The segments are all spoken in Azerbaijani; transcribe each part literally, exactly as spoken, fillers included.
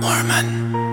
Mormon.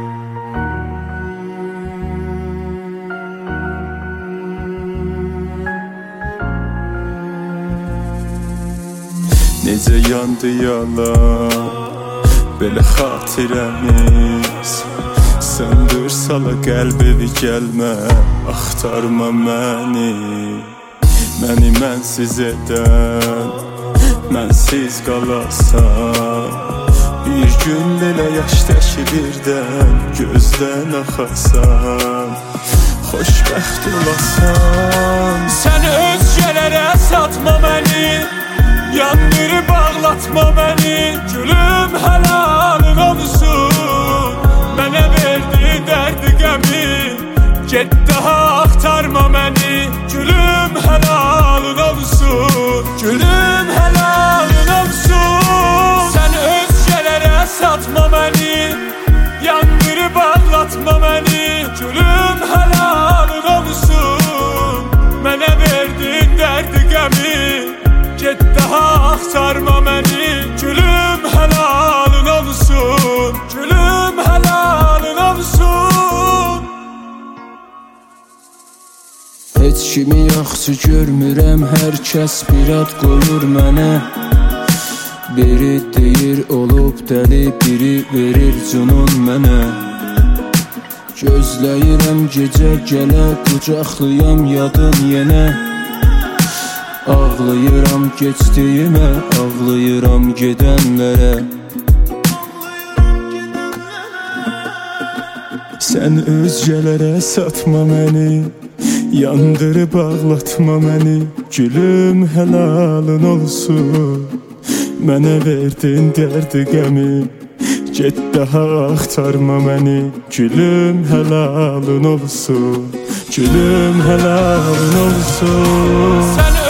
Necə yandı yalan belə xatirəmiz, söndürsala qəlbimi gəlmə, axtarma məni. Məni mənsiz edən, mənsiz qalasan. Bir gün belə yaş təkilirdən gözdən axasan, xoşbəxt olasan. Sən özgələrə satma məni, yandırıb ağlatma məni. Gülüm həlalın olsun, mənə verdi dərdi qəmi. Get daha axtarma məni, gülüm həlalın olsun, gülüm həlalın olsun. Sən özgələrə satma məni, yandırıb ağlatma məni. Gülüm həlalın olsun, mənə verdin dərdi qəmi. Get daha axtarma məni, gülüm həlalın olsun, gülüm həlalın olsun. Heç kimi yaxşı görmürəm, hər kəs bir ad qoyur mənə. Biri deyir olub dəli, biri verir cunun mənə. Gözləyirəm gecə gələ, qucaqlıyam yadın yenə. Ağlayıram keçdiyimə, ağlayıram gedənlərə. Sən özgələrə satma məni, yandırıb ağlatma məni. Gülüm həlalın olsun, mənə verdin dərdi qəmi. Get daha axtarma məni, gülüm həlalın olsun, gülüm həlalın olsun. Sən